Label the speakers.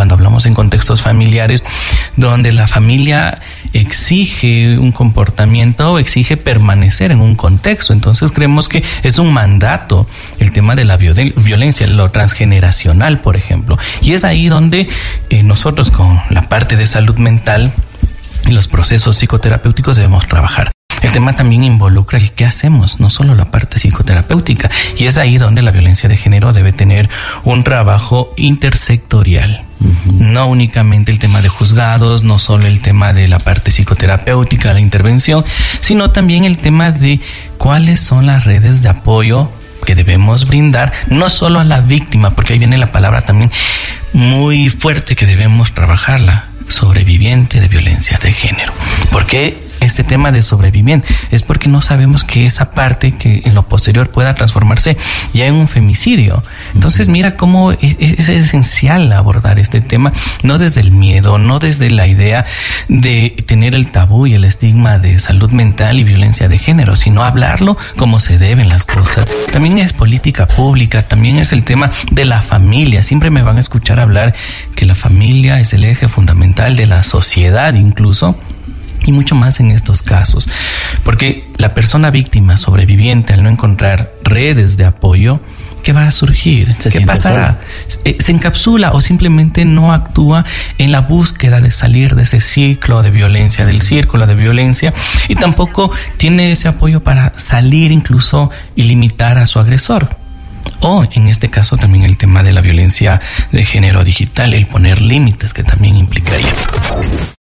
Speaker 1: cuando hablamos en contextos familiares, donde la familia exige un comportamiento o exige permanecer en un contexto. Entonces creemos que es un mandato el tema de la violencia, lo transgeneracional, por ejemplo. Y es ahí donde nosotros con la parte de salud mental y los procesos psicoterapéuticos debemos trabajar. El tema también involucra el qué hacemos, no solo la parte psicoterapéutica. Y es ahí donde la violencia de género debe tener un trabajo intersectorial. No únicamente el tema de juzgados, no solo el tema de la parte psicoterapéutica, la intervención, sino también el tema de cuáles son las redes de apoyo que debemos brindar, no solo a la víctima, porque ahí viene la palabra también muy fuerte que debemos trabajarla, sobreviviente de violencia de género. ¿Por qué este tema de sobreviviente? Es porque no sabemos que esa parte que en lo posterior pueda transformarse ya en un femicidio. Entonces mira cómo es esencial abordar este tema, no desde el miedo, no desde la idea de tener el tabú y el estigma de salud mental y violencia de género, sino hablarlo como se deben las cosas. También es política pública, también es el tema de la familia. Siempre me van a escuchar hablar que la familia es el eje fundamental de la sociedad incluso, y mucho más en estos casos, porque la persona víctima sobreviviente, al no encontrar redes de apoyo, ¿qué va a surgir? ¿Qué pasará? Se encapsula o simplemente no actúa en la búsqueda de salir de ese ciclo de violencia, del círculo de violencia, y tampoco tiene ese apoyo para salir incluso y limitar a su agresor. O en este caso también el tema de la violencia de género digital, el poner límites que también implicaría.